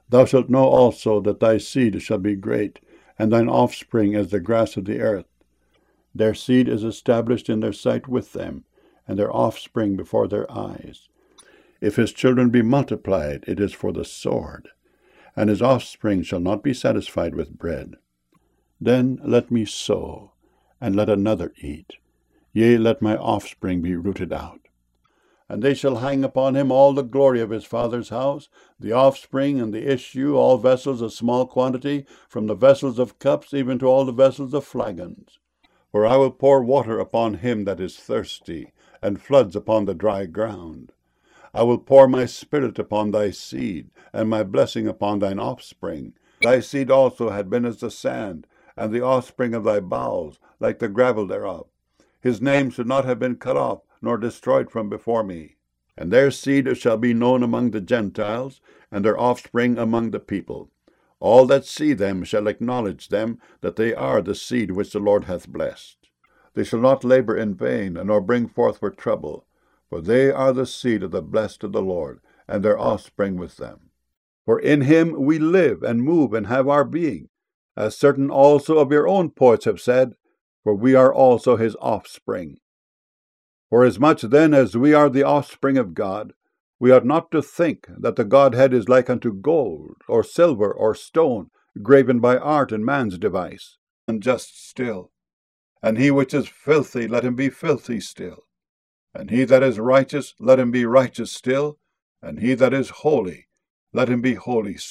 Thou shalt know also that thy seed shall be great, and thine offspring as the grass of the earth. Their seed is established in their sight with them, and their offspring before their eyes. If his children be multiplied, it is for the sword, and his offspring shall not be satisfied with bread. Then let me sow, and let another eat. Yea, let my offspring be rooted out. And they shall hang upon him all the glory of his father's house, the offspring and the issue, all vessels of small quantity, from the vessels of cups even to all the vessels of flagons. For I will pour water upon him that is thirsty, and floods upon the dry ground. I will pour my spirit upon thy seed, and my blessing upon thine offspring. Thy seed also had been as the sand, and the offspring of thy bowels, like the gravel thereof. His name should not have been cut off, nor destroyed from before me. And their seed shall be known among the Gentiles, and their offspring among the people. All that see them shall acknowledge them, that they are the seed which the Lord hath blessed. They shall not labor in vain, nor bring forth for trouble, for they are the seed of the blessed of the Lord, and their offspring with them. For in him we live and move and have our being, as certain also of your own poets have said, for we are also his offspring. Forasmuch then as we are the offspring of God, we ought not to think that the Godhead is like unto gold, or silver, or stone, graven by art and man's device, unjust still. And he which is filthy, let him be filthy still. And he that is righteous, let him be righteous still. And he that is holy, let him be holy still.